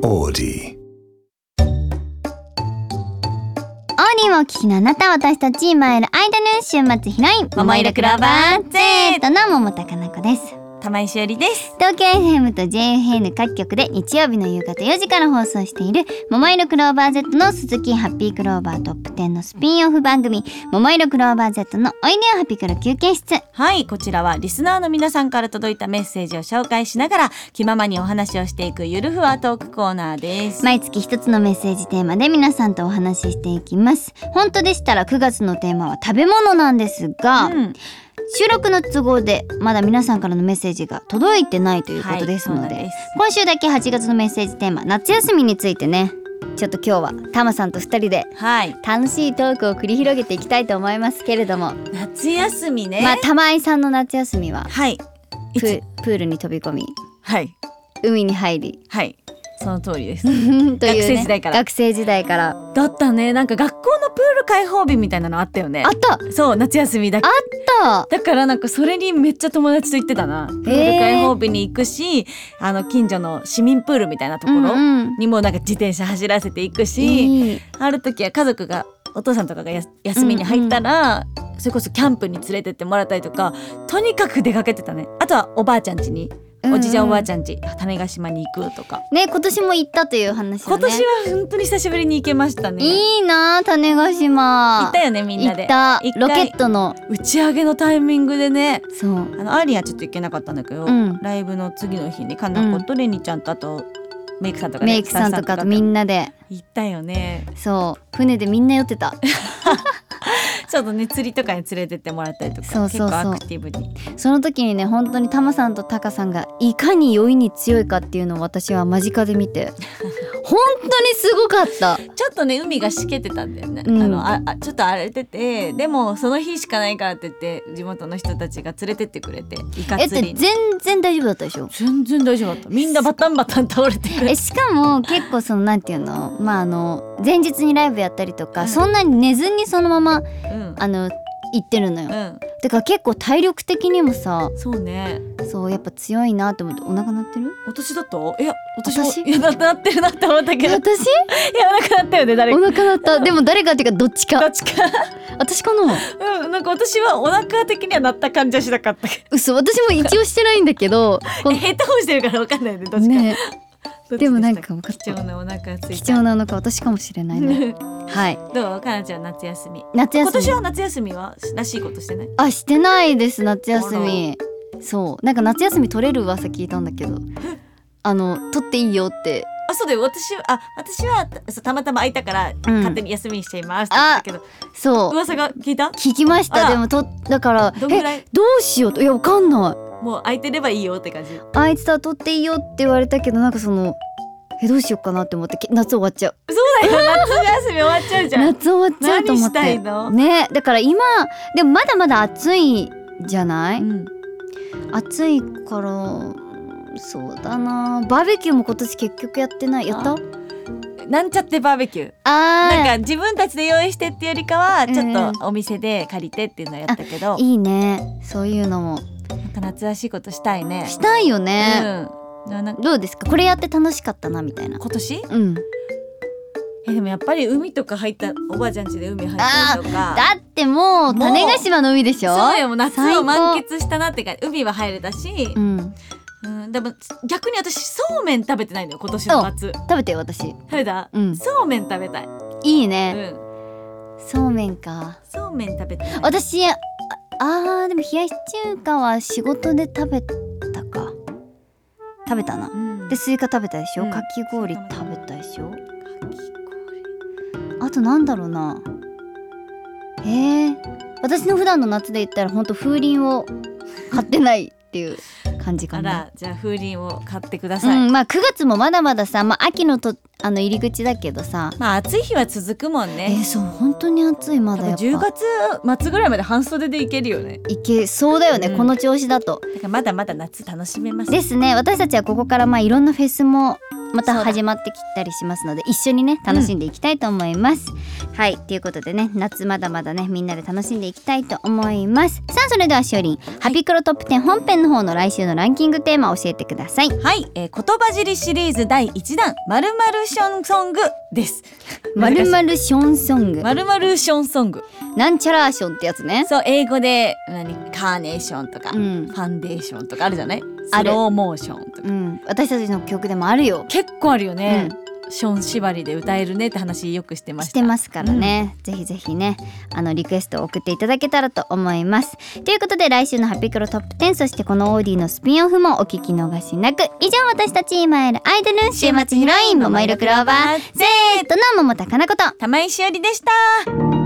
オーディをお聞きのあなた、私たち今いる間の週末ヒロイン桃色クローバー Z の桃高菜子です。 玉井しおりです。 東京 FM と JFN 各局で日曜日の夕方4時から放送している桃色クローバー Z の鈴木ハッピークローバートップ10のスピンオフ番組、桃色クローバー Z のおいでよハピクロ休憩室。 はい、こちらはリスナーの皆さんから届いたメッセージを紹介しながら気ままにお話をしていくゆるふわトークコーナーです。 毎月一つのメッセージテーマで皆さんとお話ししていきます。本当でしたら9月のテーマは食べ物なんですが、収録の都合でまだ皆さんからのメッセージが届いてないということですので、今週だけ8月のメッセージテーマ夏休みについてね、ちょっと今日はタマさんと2人で楽しいトークを繰り広げていきたいと思いますけれども、 夏休みね、 玉井さんの夏休みは、 プールに飛び込み、海に入り、 その通りですというね、 学生時代からだったね。なんか学校のプール開放日みたいなのあったよね。 あった。 そう、夏休みだけあった。 だからなんかそれにめっちゃ友達と行ってたな。プール開放日に行くし、近所の市民プールみたいなところにもなんか自転車走らせていくし、ある時は家族がお父さんとかが休みに入ったら、それこそキャンプに連れてってもらったりとか、とにかく出かけてたね。あとはおばあちゃん家に、おじいちゃんおばあちゃん家種子島に行くとかね。今年も行ったという話をね。 今年は本当に久しぶりに行けましたね。 いいな、種子島行ったよね、みんなで。 行った。ロケットの打ち上げのタイミングでね。 そう、 アーリンはちょっと行けなかったんだけど、ライブの次の日にかなことレニちゃんと、あとメイクさんとかね、 メイクさんとかとみんなで行ったよね。 そう船でみんな酔ってたちょっとね、釣りとかに連れてってもらったりとか、結構アクティブに。 その時にね、本当にタマさんとタカさんがいかに酔いに強いかっていうのを私は間近で見て本当にすごかった。 ちょっとね、海がしけてたんだよね、ちょっと荒れてて、でもその日しかないからって言って地元の人たちが連れてってくれて、イカ釣りに。 全然大丈夫だったでしょ。 全然大丈夫だった。みんなバタンバタン倒れてくれてしかも結構そのなんていうの、前日にライブやったりとか、そんなに寝ずにそのまま、行ってるのよ、だから結構体力的にもさ、 そうね、 そうやっぱ強いなと思って。お腹鳴ってる？ 私だと？いや、私も鳴ってるなって思ったけど。 私？ いや、お腹鳴ったよね、誰か。 お腹鳴った。でも誰かっていうかどっちか私かな。 なんか私はお腹的には鳴った感じはしなかったけど。 嘘、私も一応してないんだけどヘッドホンしてるから分かんないね、どっちかね。 でもなんか分かった。 貴重なお腹ついた。 貴重なお腹、私かもしれないねはい。 どう？かなちゃん夏休み。 今年は夏休みはらしいことしてない？ してないです、夏休み。そう、なんか夏休み取れる噂聞いたんだけど取っていいよって。 そうだよ。私はたまたま空いたから勝手に休みにしちゃいますって言ったけど、 そう噂が聞きました。でもだからどんぐらい？ どうしようと。いや、わかんない。 もう空いてればいいよって感じ。 空いてたら取っていいよって言われたけど、なんかどうしようかなって思って、夏終わっちゃう。 そうだよ、夏休み終わっちゃうじゃん夏終わっちゃうと思って。 何したいのね。だから今でもまだまだ暑いじゃない、暑いから、そうだな、バーベキューも今年結局やってない。やった？ なんちゃってバーベキュー。なんか自分たちで用意してっていうよりかは、ちょっとお店で借りてっていうのをやったけど、 いいね、そういうのも。 なんか夏らしいことしたいね。 したいよね。どうですか？これやって楽しかったなみたいな。 今年？でもやっぱり海とか入った、おばあちゃん家で海入ったりとか。 だってもう種子島の海でしょ。 そうよ、もう夏を満喫したなってか、海は入れたし、でも逆に私そうめん食べてないのよ、今年の夏。食べてよ。私食べた？そうめん食べたい。 いいね、そうめんか。 そうめん食べてない。 私でも冷やし中華は仕事で食べたな、でスイカ食べたでしょ、かき氷食べたでしょ。あとなんだろうな。私の普段の夏で言ったらほんと風鈴を買ってないっていう感じかな。 じゃあ風鈴を買ってください。 9月もまだまださ、秋の入り口だけどさ、 暑い日は続くもんね。 そう、本当に暑い。まだやっぱ 10月末ぐらいまで半袖でいけるよね。 いけそうだよね、この調子だと。 だからまだまだ夏楽しめますですね。私たちはここからいろんなフェスもまた始まってきたりしますので、一緒にね楽しんでいきたいと思います、はいということでね、夏まだまだねみんなで楽しんでいきたいと思います。さあそれではしおりん、ハピクロトップ10本編の方の来週のランキングテーマを教えてください。 はい、言葉尻シリーズ第1弾〇〇ションソングです 〇〇ションソング、 〇〇ションソング、 なんちゃらーションってやつね。 そう英語でカーネーションとか、フんァンデーションとかあるじゃない、 あるスローモーションとか、 私たちの曲でもあるよ。 結構あるよね、ション縛りで歌えるねって話よくしてました。 してますからね、ぜひぜひねリクエストを送っていただけたらと思います。ということで来週のハピクロトップ10、そしてこのオーディのスピンオフもお聞き逃しなく。以上、私たち今いるアイドル週末ヒロイン桃色クローバー Z の桃田かなこと玉井しおりでした。